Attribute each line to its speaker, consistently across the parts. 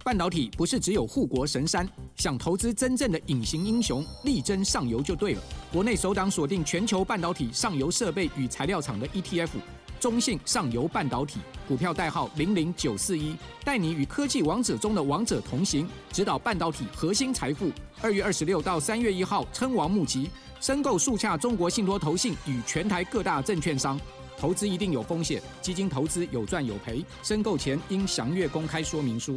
Speaker 1: 半导体不是只有护国神山，想投资真正的隐形英雄，力争上游就对了。国内首档锁定全球半导体上游设备与材料厂的 ETF， 中信上游半导体，股票代号00941，带你与科技王者中的王者同行，指导半导体核心财富。2月26到3月1号称王募集，申购速洽中国信托投信与全台各大证券商。投资一定有风险，基金投资有赚有赔，申购前应详阅公开说明书。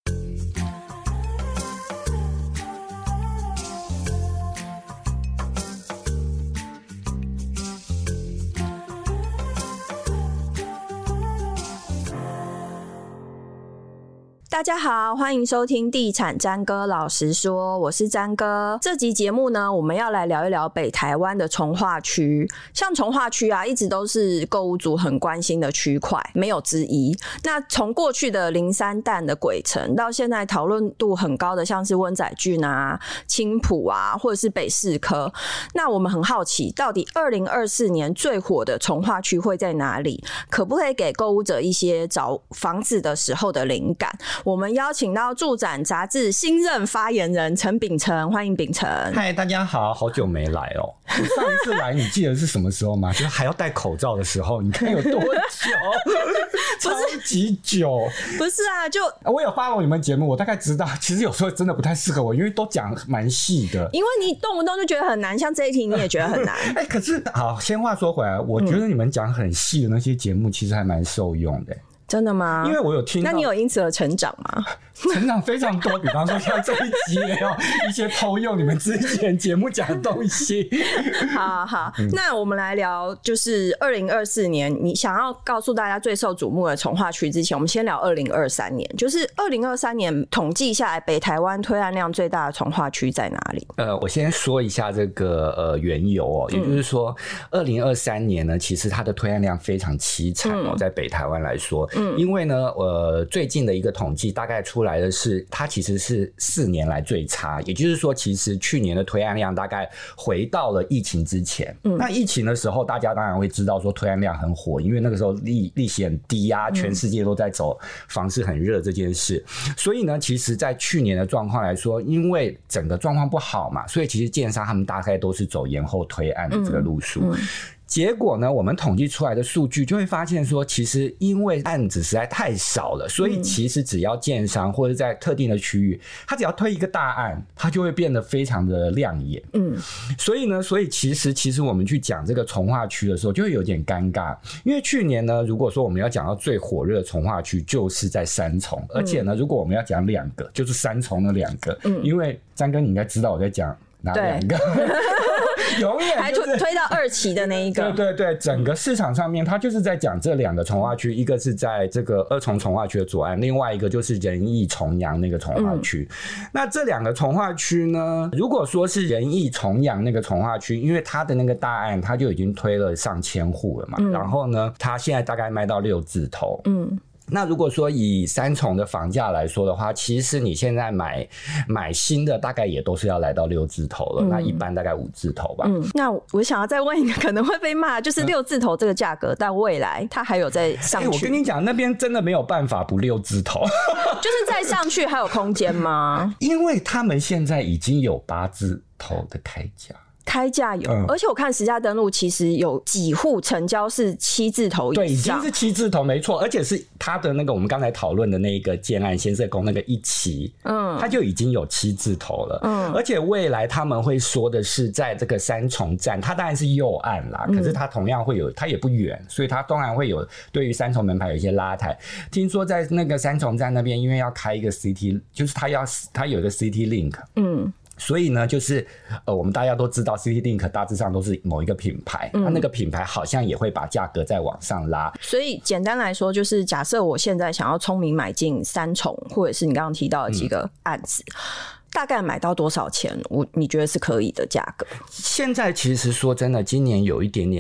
Speaker 2: 大家好，欢迎收听地产詹哥老实说，我是詹哥。这集节目呢，我们要来聊一聊北台湾的重划区。像重划区啊，一直都是购屋族很关心的区块，没有之一。那从过去的03淡的鬼城，到现在讨论度很高的像是温仔郡啊、青埔啊，或者是北士科。那我们很好奇，到底2024年最火的重划区会在哪里？可不可以给购屋者一些找房子的时候的灵感？我们邀请到住展杂志新任发言人陈秉承，欢迎秉承。
Speaker 3: 嗨，大家好，好久没来哦。我上一次来，你记得是什么时候吗？就是还要戴口罩的时候，你看有多久？超级久。
Speaker 2: 不是啊，就
Speaker 3: 我有follow你们节目，我大概知道，其实有时候真的不太适合我，因为都讲蛮细的。
Speaker 2: 因为你动不动就觉得很难，像这一题你也觉得很难。
Speaker 3: 可是好，先话说回来，我觉得你们讲很细的那些节目，其实还蛮受用的。
Speaker 2: 真的吗？
Speaker 3: 因为我有听到。
Speaker 2: 那你有因此而成长吗？
Speaker 3: 成长非常多，比方说像这一集也有一些偷用你们之前节目讲的东西。
Speaker 2: 好，那我们来聊，就是2024年，你想要告诉大家最受瞩目的重划区之前，我们先聊2023年。就是2023年统计下来，北台湾推案量最大的重划区在哪里？
Speaker 3: 我先说一下这个缘由哦，也就是说，2023年呢，其实它的推案量非常凄惨哦，在北台湾来说，因为呢，最近的一个统计大概出来的是，它其实是4年来最差，也就是说，其实去年的推案量大概回到了疫情之前。那疫情的时候，大家当然会知道说推案量很火，因为那个时候利息很低啊，全世界都在走房市很热这件事。所以呢，其实在去年的状况来说，因为整个状况不好嘛，所以其实建商他们大概都是走延后推案的这个路数。结果呢，我们统计出来的数据就会发现说，其实因为案子实在太少了，所以其实只要建商或者在特定的区域，他只要推一个大案，他就会变得非常的亮眼。所以其实我们去讲这个重划区的时候，就会有点尴尬，因为去年呢，如果说我们要讲到最火热的重划区，就是在三重，而且呢，如果我们要讲2个，就是三重的2个，因为詹哥你应该知道我在讲哪2个。永远
Speaker 2: 还推到2期的那一个。
Speaker 3: 对，整个市场上面，它就是在讲这2个重划区，一个是在这个2重重划区的左岸，另外一个就是仁义重阳那个重划区。那这2个重划区呢，如果说是仁义重阳那个重划区，因为它的那个大案，它就已经推了上千户了嘛，然后呢，它现在大概卖到6字头。那如果说以3重的房价来说的话，其实你现在买新的大概也都是要来到6字头了，那一般大概5字头吧。
Speaker 2: 那我想要再问一个可能会被骂，就是6字头这个价格，但未来它还有再上去？
Speaker 3: 我跟你讲，那边真的没有办法不6字头，
Speaker 2: 就是再上去还有空间吗？
Speaker 3: 因为他们现在已经有8字头的开价
Speaker 2: 有，而且我看实价登录其实有几户成交是7字头以上，
Speaker 3: 对，已经是7字头没错，而且是他的那个我们刚才讨论的那个建案先嗇宫那个1期，他就已经有7字头了，而且未来他们会说的是在这个3重站，它当然是右岸啦，可是它同样会有，它也不远，所以它当然会有对于3重门牌有一些拉抬。听说在那个3重站那边，因为要开一个 CT， 就是它有一个 CT Link，所以呢，就是我们大家都知道 City Link 大致上都是某一个品牌，那个品牌好像也会把价格再往上拉。
Speaker 2: 所以简单来说，就是假设我现在想要聪明买进3重，或者是你刚刚提到的几个案子，大概买到多少钱？你觉得是可以的价格？
Speaker 3: 现在其实说真的，今年有一点点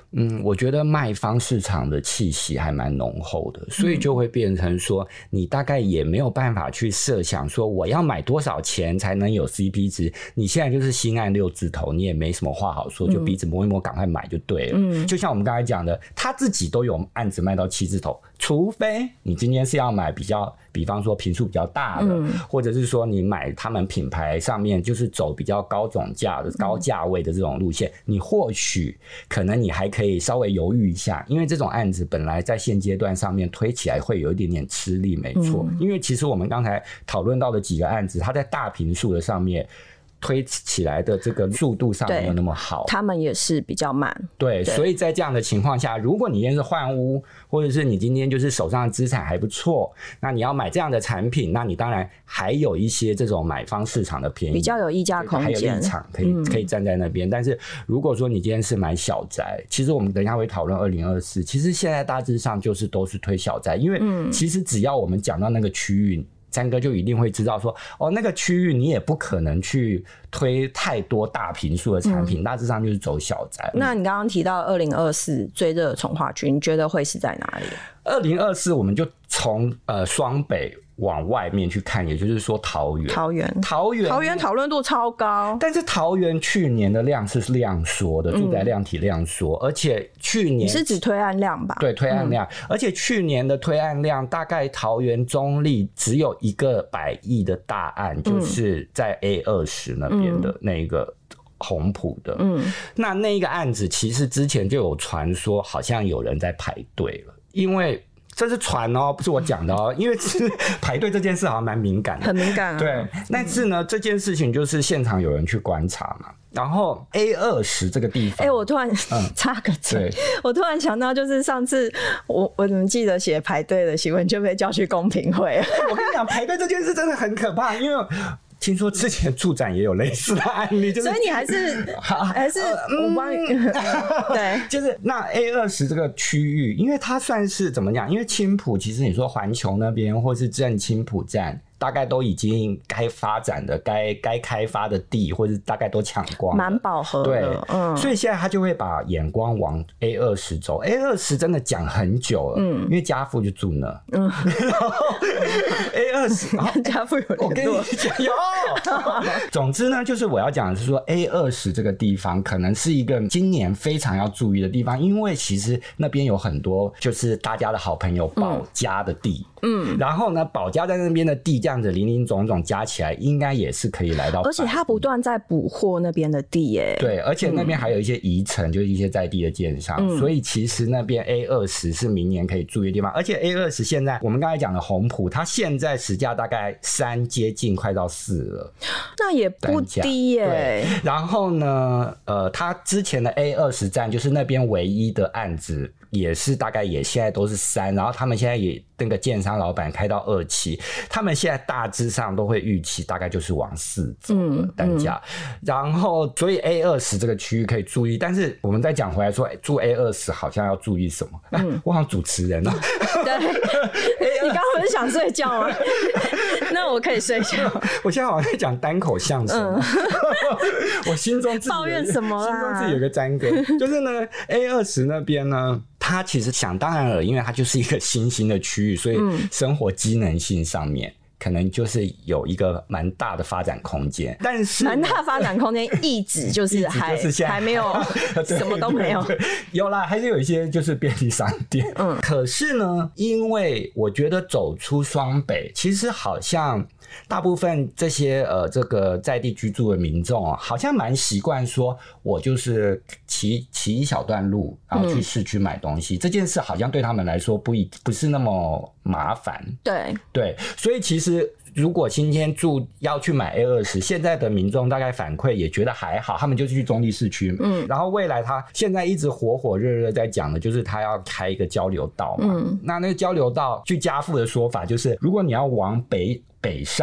Speaker 3: 我觉得卖方市场的气息还蛮浓厚的，所以就会变成说你大概也没有办法去设想说我要买多少钱才能有 CP 值，你现在就是心按6字头，你也没什么话好说，就鼻子摸一摸赶快买就对了。就像我们刚才讲的，他自己都有案子卖到7字头，除非你今天是要买比方说坪数比较大的，或者是说你买他们品牌上面就是走比较高总价的高价位的这种路线，你或许可能你还可以稍微犹豫一下，因为这种案子本来在现阶段上面推起来会有一点点吃力，没错。因为其实我们刚才讨论到的几个案子，它在大坪数的上面推起来的这个速度上没有那么好，
Speaker 2: 他们也是比较慢。
Speaker 3: 对，所以在这样的情况下，如果你今天是换屋，或者是你今天就是手上的资产还不错，那你要买这样的产品，那你当然还有一些这种买方市场的便宜，
Speaker 2: 比较有溢价空间，
Speaker 3: 还有立场可以站在那边。但是如果说你今天是买小宅，其实我们等一下会讨论2024，其实现在大致上就是都是推小宅，因为其实只要我们讲到那个区域，詹哥就一定会知道说，那个区域你也不可能去推太多大坪数的产品，大致上就是走小宅。
Speaker 2: 那你刚刚提到2024最热的从化区，你觉得会是在哪里
Speaker 3: ？2024我们就从双北往外面去看，也就是说桃园
Speaker 2: 讨论度超高，
Speaker 3: 但是桃园去年的量是量缩的，住宅量体量缩，而且去年
Speaker 2: 你是指推案量吧？
Speaker 3: 对，推案量，而且去年的推案量大概桃园中立只有一个100亿的大案，就是在 A20 那边的那个红埔的，那一个案子其实之前就有传说好像有人在排队了，因为这是传不是我讲的因为是排队这件事好像蛮敏感的，
Speaker 2: 很敏感
Speaker 3: 对，但是呢，这件事情就是现场有人去观察嘛，然后 A20 这个地方，
Speaker 2: 我突然插个嘴，我突然想到，就是上次我怎么记得写排队的新闻就被叫去公平会
Speaker 3: 我跟你讲，排队这件事真的很可怕，因为听说之前住展也有类似的案例，
Speaker 2: 所以你还是我帮你对，
Speaker 3: 就是那 A20 这个区域，因为它算是怎么讲？因为青埔其实你说环球那边或是正青埔站，大概都已经该发展的、该开发的地，或是大概都抢光了，
Speaker 2: 蛮饱和的。
Speaker 3: 对，所以现在他就会把眼光往 A20 走。A20 真的讲很久了，因为家父就住那，然后 A20
Speaker 2: 家父有联络，
Speaker 3: 我跟你讲有。总之呢，就是我要讲的是说 A20 这个地方可能是一个今年非常要注意的地方，因为其实那边有很多就是大家的好朋友保家的地，然后呢，保家在那边的地这样子林林总总加起来，应该也是可以来到，
Speaker 2: 而且他不断在捕获那边的地耶。
Speaker 3: 对，而且那边还有一些遗城，就是一些在地的建商，所以其实那边 A20 是明年可以注意的地方。而且 A20 现在我们刚才讲的红埔，它现在实价大概3接近快到4了，
Speaker 2: 那也不低耶。
Speaker 3: 然后呢，它之前的 A20 站就是那边唯一的案子，也是大概也现在都是3，然后他们现在也那个建商老板开到2期，他们现在大致上都会预期大概就是往4走的单价，然后所以 A20 这个区域可以注意，但是我们再讲回来说，住 A20 好像要注意什么？我好像主持人
Speaker 2: 对，你刚刚不是想睡觉吗？那我可以睡觉。
Speaker 3: 我现在好像在讲单口相声，我心中自己
Speaker 2: 抱怨什么啦？
Speaker 3: 心中自己有个詹哥，就是呢 A20 那边呢，它其实想当然了，因为它就是一个新兴的区域，所以生活机能性上面可能就是有一个蛮大的发展空间，但是
Speaker 2: 蛮大发展空间一直就是还没有什么都没有，
Speaker 3: 有啦，还是有一些就是便利商店。可是呢，因为我觉得走出双北，其实好像大部分这些这个在地居住的民众好像蛮习惯说，我就是骑一小段路，然后去市区买东西，这件事好像对他们来说不是那么麻烦。对，所以其实如果今天要去买 A20， 现在的民众大概反馈也觉得还好，他们就去中立市区。然后未来他现在一直火火热热在讲的就是他要开一个交流道嘛。那个交流道，据家父的说法就是，如果你要往北上，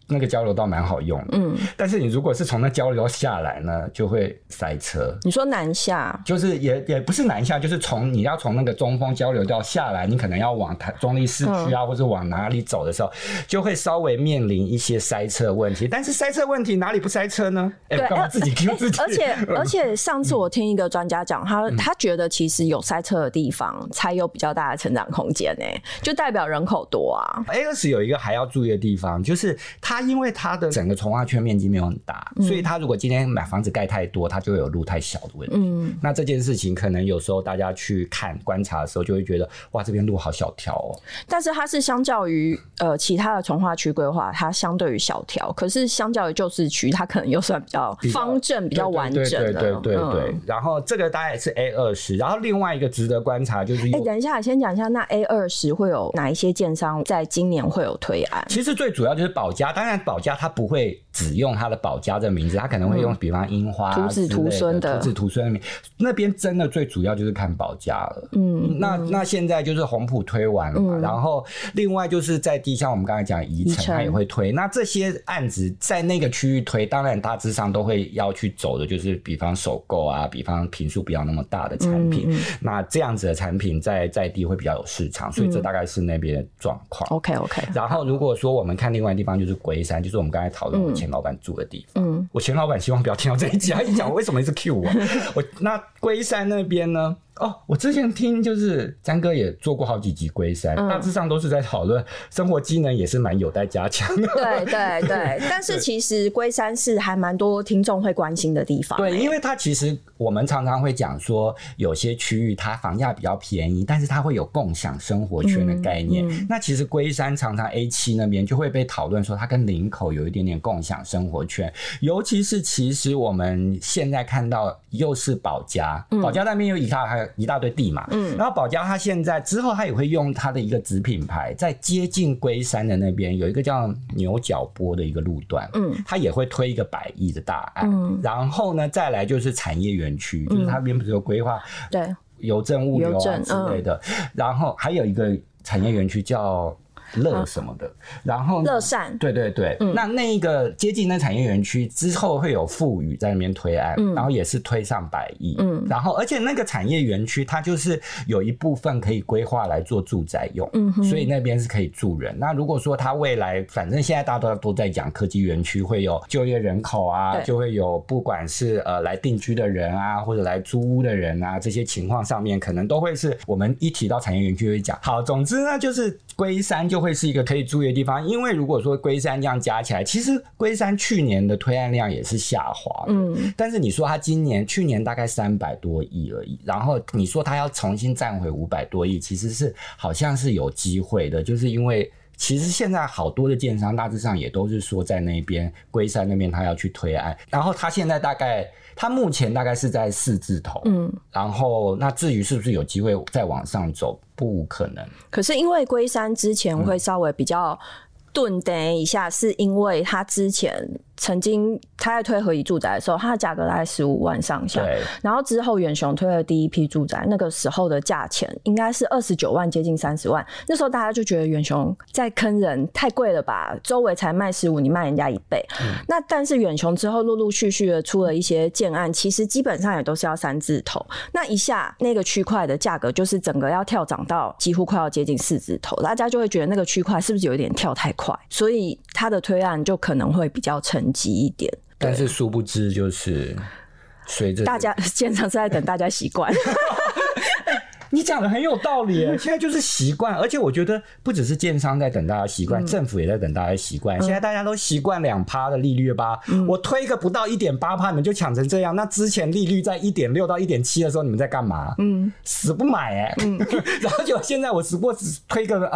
Speaker 3: 那个交流道蛮好用的，但是你如果是从那交流道下来呢，就会塞车。
Speaker 2: 你说南下，
Speaker 3: 就是也不是南下，就是你要从那个中丰交流道下来，你可能要往中立市区啊，或者往哪里走的时候，就会稍微面临一些塞车问题。但是塞车问题哪里不塞车呢？我干嘛自己 Q 自己？
Speaker 2: 而且上次我听一个专家讲，他觉得其实有塞车的地方才有比较大的成长空间呢，就代表人口多啊。
Speaker 3: A20有一个还要注意的地方，就是它因为它的整个从化区面积没有很大，所以它如果今天买房子盖太多，它就会有路太小的问题。那这件事情可能有时候大家去观察的时候，就会觉得哇，这边路好小条哦。
Speaker 2: 但是它是相较于其他的从化区规划，它相对于小条，可是相较于旧市区，它可能又算比较方正、比较完整的。
Speaker 3: 对。然后这个大概是 A20， 然后另外一个值得观察就是，
Speaker 2: 等一下，先讲一下，那 A20 会有哪一些建商在今年会有推案？
Speaker 3: 其实最主要就是保家，当然保家它不会只用它的保家这名字，它可能会用比方樱花、
Speaker 2: 徒子徒孙的
Speaker 3: 名，那边真的最主要就是看保家了。那现在就是宏普推完了嘛，然后另外就是在地，像我们刚才讲宜城，它也会推。那这些案子在那个区域推，当然大致上都会要去走的，就是比方首购啊，比方坪数不要那么大的产品。那这样子的产品在地会比较有市场，所以这大概是那边的状况。
Speaker 2: OK。
Speaker 3: 然后如果说我们看另外的地方，就是龟山，就是我们刚才讨论我前老板住的地方。我前老板希望不要听到这一集，他一讲我为什么一直 Q 我。那龟山那边呢？我之前听就是詹哥也做过好几集龟山，大致上都是在讨论生活机能也是蛮有待加强的。
Speaker 2: 对，但是其实龟山是还蛮多听众会关心的地方。
Speaker 3: 对，因为它其实我们常常会讲说，有些区域它房价比较便宜，但是它会有共享生活圈的概念。那其实龟山常常 A7 那边就会被讨论说，它跟林口有一点点共享生活圈，尤其是其实我们现在看到又是保家，保家那边有一大堆地嘛，然后保家他现在之后他也会用他的一个子品牌，在接近龟山的那边有一个叫牛角坡的一个路段，他也会推一个100亿的大案，然后呢再来就是产业园区，就是他那边不是有规划邮政物流啊之类的，然后还有一个产业园区叫乐什么的，然后
Speaker 2: 乐善，
Speaker 3: 对，那一个接近那产业园区之后会有富裕在那边推案，然后也是推上100亿，然后而且那个产业园区它就是有一部分可以规划来做住宅用，所以那边是可以住人。那如果说它未来反正现在大家都在讲科技园区会有就业人口啊，就会有不管是来定居的人啊，或者来租屋的人啊，这些情况上面可能都会是我们一提到产业园区会讲。好，总之呢就是龟山就会是一个可以注意的地方，因为如果说龟山这样加起来，其实龟山去年的推案量也是下滑的，但是你说他去年大概300多亿而已，然后你说他要重新站回500多亿，其实是好像是有机会的，就是因为其实现在好多的建商大致上也都是说在那边龟山那边他要去推案，然后他现在他目前大概是在4字头，然后那至于是不是有机会再往上走，不无可能。
Speaker 2: 可是因为龟山之前会稍微比较顿等一下，是因为他之前曾经他在推合宜住宅的时候，它的价格大概15万上下，然后之后远雄推了第一批住宅，那个时候的价钱应该是29万接近30万，那时候大家就觉得远雄在坑人，太贵了吧，周围才卖15，你卖人家1倍，那但是远雄之后陆陆续续的出了一些建案，其实基本上也都是要3字头，那一下那个区块的价格就是整个要跳涨到几乎快要接近4字头，大家就会觉得那个区块是不是有一点跳太快，所以它的推案就可能会比较沉积一点，
Speaker 3: 但是殊不知就是随着
Speaker 2: 大家建商是在等大家习惯。
Speaker 3: 你讲的很有道理耶，现在就是习惯，而且我觉得不只是建商在等大家习惯，政府也在等大家习惯。现在大家都习惯2%的利率吧，我推一个不到 1.8%， 你们就抢成这样。那之前利率在 1.6 到 1.7 的时候，你们在干嘛？死不买哎。然后就现在我只不过只推个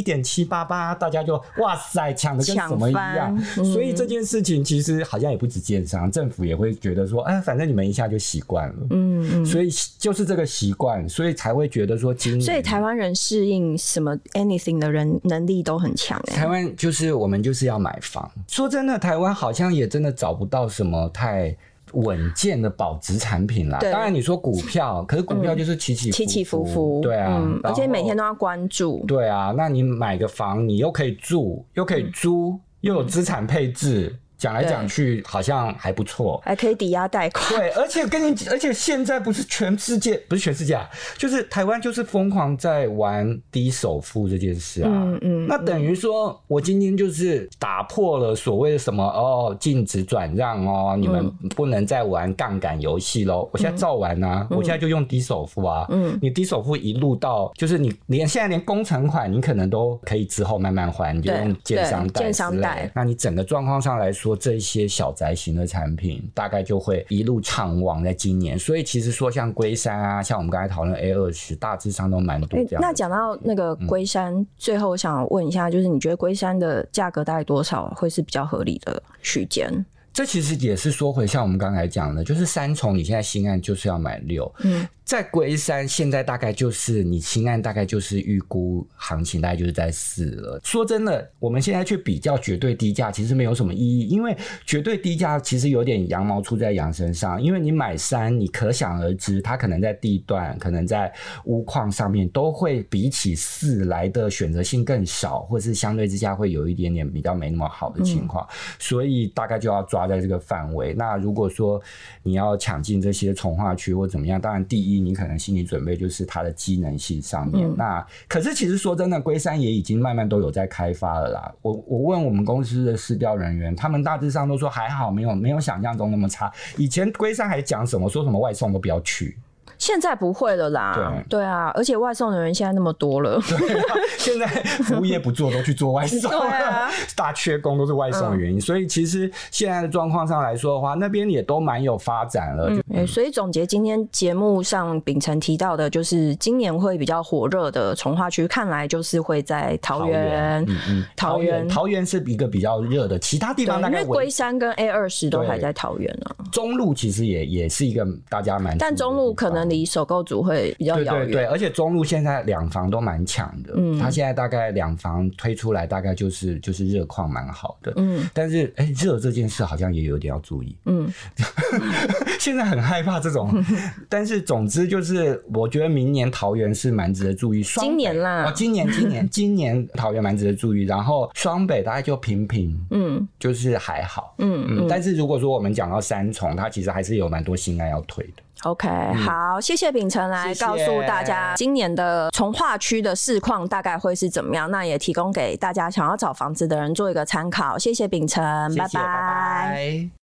Speaker 3: 1.788，大家就哇塞抢的跟什么一样。所以这件事情其实好像也不止建商，政府也会觉得说，反正你们一下就习惯了。所以就是这个习惯，所以才会觉得说今年，
Speaker 2: 所以台湾人适应什么 anything 的人能力都很强。
Speaker 3: 台湾就是我们就是要买房。说真的，台湾好像也真的找不到什么太稳健的保值产品啦。当然你说股票，可是股票就是起起伏伏，对啊，而
Speaker 2: 且每天都要关注。
Speaker 3: 对啊，那你买个房，你又可以住，又可以租。 又有资产配置。讲来讲去好像还不错，
Speaker 2: 还可以抵押贷款。
Speaker 3: 对，而且现在不是全世界啊，就是台湾就是疯狂在玩低首付这件事啊。那等于说我今天就是打破了所谓的什么禁止转让哦，你们不能再玩杠杆游戏咯。我现在照玩啊，我现在就用低首付啊。你低首付一路到就是你现在连工程款你可能都可以之后慢慢还，你就用建商贷。那你整个状况上来说，这一些小宅型的产品大概就会一路畅旺在今年，所以其实说像龟山啊，像我们刚才讨论 A20， 大致上都蛮多这样。
Speaker 2: 那讲到那个龟山，最后我想问一下，就是你觉得龟山的价格大概多少会是比较合理的区间？
Speaker 3: 这其实也是说回像我们刚才讲的，就是三重你现在新案就是要买6，在龟山现在大概就是你新案大概就是预估行情大概就是在4了。说真的，我们现在去比较绝对低价其实没有什么意义，因为绝对低价其实有点羊毛出在羊身上，因为你买3你可想而知它可能在地段可能在屋况上面都会比起4来的选择性更少，或是相对之下会有一点点比较没那么好的情况，所以大概就要抓在这个范围。那如果说你要抢进这些从化区或怎么样，当然第一你可能心理准备就是它的机能性上面，那可是其实说真的，龟山也已经慢慢都有在开发了啦。我问我们公司的市调人员，他们大致上都说还好，没有想象中那么差。以前龟山还讲什么说什么外送都不要去。
Speaker 2: 现在不会了啦，对啊，而且外送的人现在那么多了，
Speaker 3: 对啊，现在服务业不做都去做外送了，大缺工都是外送的原因，所以其实现在的状况上来说的话，那边也都蛮有发展了。
Speaker 2: 所以总结今天节目上秉承提到的，就是今年会比较火热的从化区，看来就是会在桃园，桃园是一个比较热的，其他地方大概因为龟山跟 A20 都还在桃园啊。
Speaker 3: 中路其实也是一个大家蛮，
Speaker 2: 但中路可能离首购族会比较遥远。
Speaker 3: 对，而且中路现在2房都蛮强的，它现在大概2房推出来大概就是热况蛮好的，但是热这件事好像也有点要注意，现在很害怕这种，但是总之就是我觉得明年桃园是蛮值得注意，
Speaker 2: 今年啦，
Speaker 3: 今年桃园蛮值得注意，然后双北大概就平，就是还好，但是如果说我们讲到三重，它其实还是有蛮多新案要推的。
Speaker 2: OK， 好，谢谢秉承来告诉大家今年的从化区的市况大概会是怎么样，那也提供给大家想要找房子的人做一个参考。谢谢秉承，拜拜。